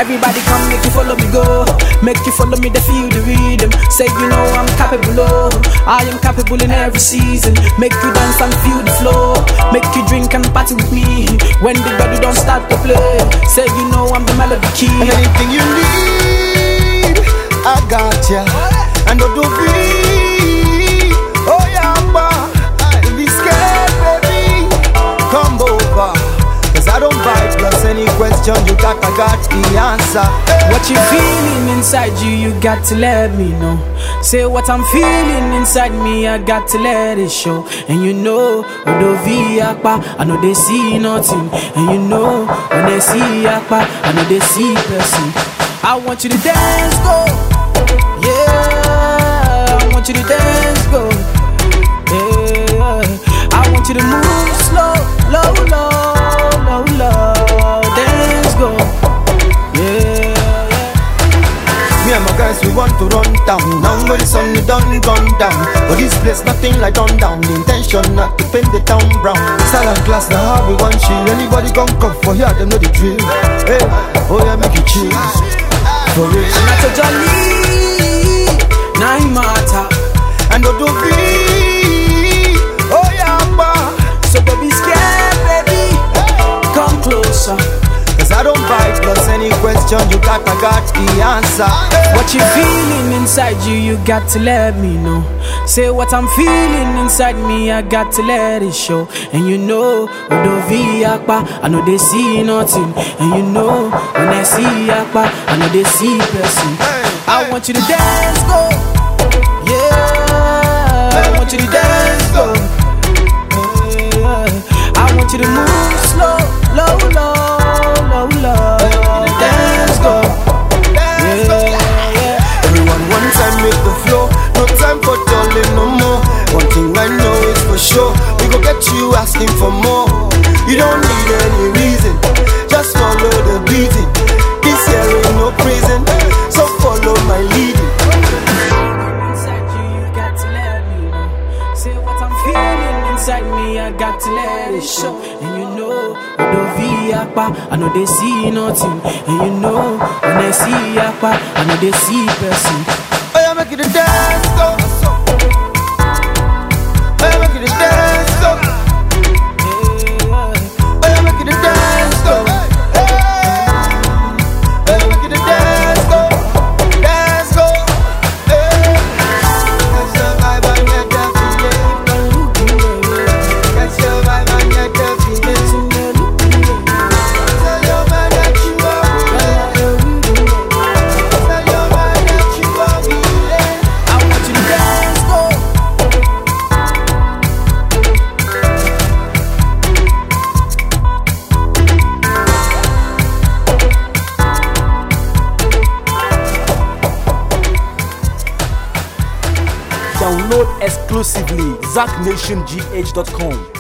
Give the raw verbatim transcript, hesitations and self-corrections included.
Everybody come, make you follow me go. Make you follow me, they feel the rhythm. Say you know I'm capable, oh, I am capable in every season. Make you dance and feel the flow. Make you drink and party with me. When the body don't start to play, say you know I'm the melody key. And anything you need, I got ya. And don't be, oh yeah, ma. Don't be scared, baby. Come over, cause I don't bite. Plus any question you got, I got the answer. What you feeling inside you, you got to let me know. Say what I'm feeling inside me, I got to let it show. And you know, I know they see nothing. And you know, when they see Akpa, I know they see person. I want you to dance, go. Yeah, I want you to dance, go. Yeah, I want you to move slow, low, low, low, low. Dance, go. Yeah. Me and my guys, we want to run down. Now when the sun is done, gone down. But this place, nothing like done down. The intention not to paint the town brown. Silent class, now how we want chill. Anybody come come for here, them know the drill. Hey, oh yeah, make it chill. For real. Not a jolly, now it matter. And don't be, oh yeah, ma. So don't be scared, baby. Come closer. Cause I don't bite, plus any question you got, I got the answer. What you feeling inside you, you got to let me know. Say what I'm feeling inside me, I got to let it show. And you know, Odovi Akpa, I know they see nothing. And you know, when I see Akpa, I know they see person. I want you to dance, go. Yeah, I want you to dance, go. Yeah, I want you to move slow, low, low, low, low. Dance, go. Dance, go. Yeah, yeah. Everyone one time make the flow. No time for darling no more. One thing I know is for sure, we gon' get you asking for more. You don't need any reason, just follow the beating. This here ain't no prison, so follow my leading. Inside you, you got to let me know. Say what I'm feeling inside me, I got to let it show. And you know, Odovi Akpa, I know they see nothing. And you know, when I see Akpa, I know they see person. Oh yeah, make it a dance, go. Oh yeah, make it a dance, go. Oh yeah, make it a dance, go. Oh yeah, make it a dance, go. Dance, go. Catch your vibe and get the feeling. Catch your vibe and get the feeling. Tell your man that you are real. Tell your man that you are real. I want you to dance, go. Download exclusively zack nation g h dot com.